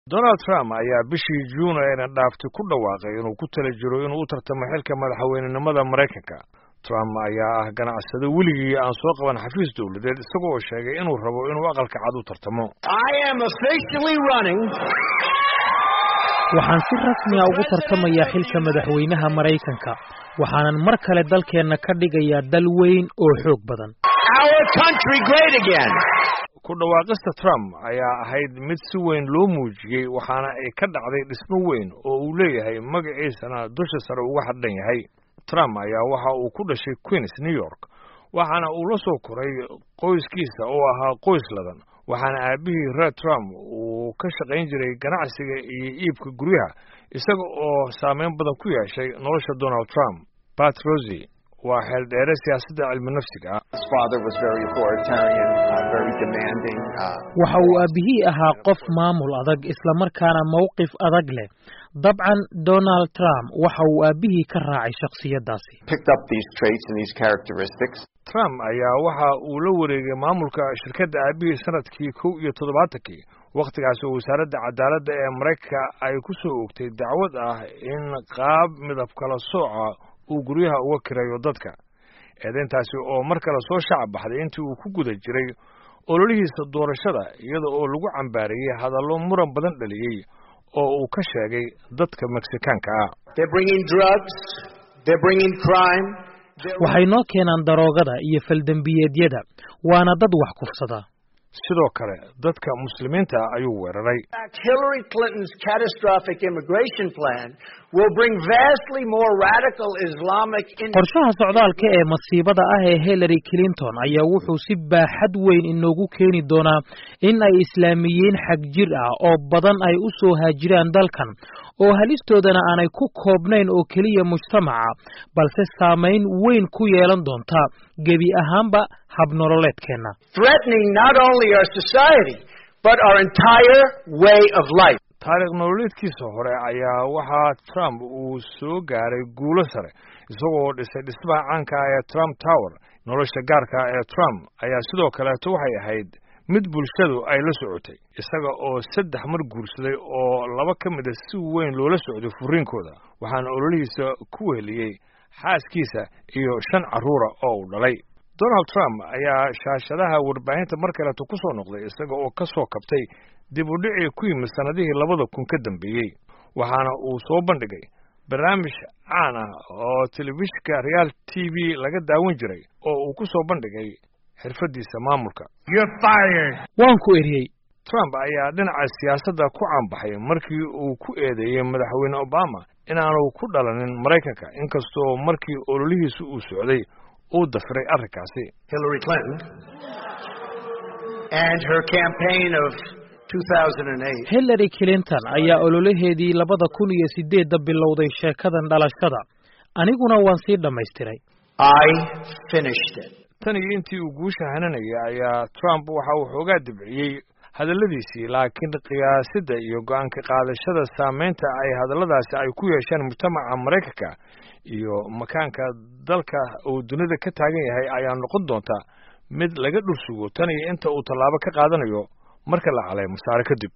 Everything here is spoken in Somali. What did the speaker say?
Donald Trump ayaa bishii June ayna dhaaftay ku dhawaaqay inuu ku tala jiro inuu u tartamo xilka madaxweynenimada Mareykanka. Trump ayaa ah ganacsade weligii aan soo qaban xafiis dawladeed isagoo sheegay inuu rabo inuu aqalka cad u tartamo. Waxaan si rasmi ah ugu tartamayaa xilka madaxweynaha Mareykanka. Waxaanan mar kale dalkeena ka dhigayaa dal weyn oo xoog badan. Our country great again. Ku dhawaaqista Trump ayaa ahayd mid si weyn loo muujiyay waxaana ay ka dhacday dhismo weyn oo uu leeyahay magaciisana dusha sare uga xadhan yahay. Trump ayaa waxa uu ku dhashay Queens, New York, waxaana uu la soo koray qoyskiisa oo ahaa qoys ladan. waxaana aabihii Red Trump uu ka shaqayn jiray ganacsiga iyo iibka guryaha isaga oo saameyn badan ku yeeshay nolosha Donald Trump. Pat Rosie waa xeel dheere siyaasadda cilmi nafsiga ah. His father was very authoritarian, very demanding. Waxa uu aabihii ahaa qof maamul adag isla markaana mowqif adag leh. Dabcan Donald Trump waxa uu aabihii ka raacay shakhsiyadaasi. Picked up these traits and these characteristics. Trump ayaa waxa uu la wareegay maamulka shirkadda aabihii sanadkii 1971 waqtigaas oo wasaaradda cadaaladda ee Mareykanka ay ku soo oogtay dacwad ah in qaab midab kala sooca uu guryaha uga kirayo dadka. Eedayntaasi oo mar kale soo shacab baxday intii uu ku guda jiray ololihiisa doorashada iyada oo lagu cambaariyay hadallo muran badan dhaliyay oo uu ka sheegay dadka Mexicaanka ah. They're bringing drugs, they're bringing crime. Waxay noo keenaan daroogada iyo faldambiyeedyada waana dad wax kufsada. Sidoo kale dadka muslimiinta ayuu weeraray. Hillary Clinton's catastrophic immigration plan will bring vastly more radical Islamic. Qorshaha socdaalka ee masiibada ah ee Hillary Clinton ayaa wuxuu si baaxad weyn inoogu keeni doonaa in ay islaamiyiin xag jir ah oo badan ay u soo haajiraan dalkan oo halistoodana aanay ku koobnayn oo kaliya mujtamaca balse saameyn weyn ku yeelan doonta gebi ahaanba habnololeedkeena. Threatening not only our society but our entire way of life. taariikh nololeedkiisa hore ayaa waxa Trump uu soo gaaray guulo sare isagoo dhisay dhismaha caanka ah ee Trump Tower. Nolosha gaarka ah ee Trump ayaa sidoo kale waxay ahayd mid bulshadu ay la socotay isaga oo 3 mar guursaday oo 2 ka mid ah si weyn loola socday furiinkooda waxaana ololihiisa ku weheliyay xaaskiisa iyo 5 carruur oo uu dhalay. Donald Trump ayaa shaashadaha warbaahinta mar kale ku soo noqday isaga oo ka soo kabtay dib u dhicii ku yimid sanadihii 2000 ka dambeeyay waxaana uu soo bandhigay barnaamij caan ah oo telefishinka Real TV laga daawan jiray oo uu ku soo bandhigay xirfadiisa maamulka. You're fired. Waan ku eriyay. Trump ayaa dhinaca siyaasadda ku caanbaxay markii uu ku eedeeyay madaxweyne Obama inaanu ku dhalanin Mareykanka inkastoo markii ololihiisu uu socday uu dafiray arrinkaasi. Hillary Clinton and her campaign of 2008. Hillary Clinton ayaa ololaheedii 2008 bilowday sheekadan dhalashada. Aniguna waan sii dhameystiray. I finished it. Tan iyo intii uu guusha hananayay ayaa Trump waxa uu xoogaa dibciyay hadalladiisii laakiin qiyaasidda iyo go'aanka qaadashada saameynta ay hadalladaasi ay ku yeesheen mujtamaca Mareykanka iyo makaanka dalka uu dunida ka taagan yahay ayaa noqon doonta mid laga dhursugo tan iyo inta uu tallaabo ka qaadanayo marka la caleemo saare kadib.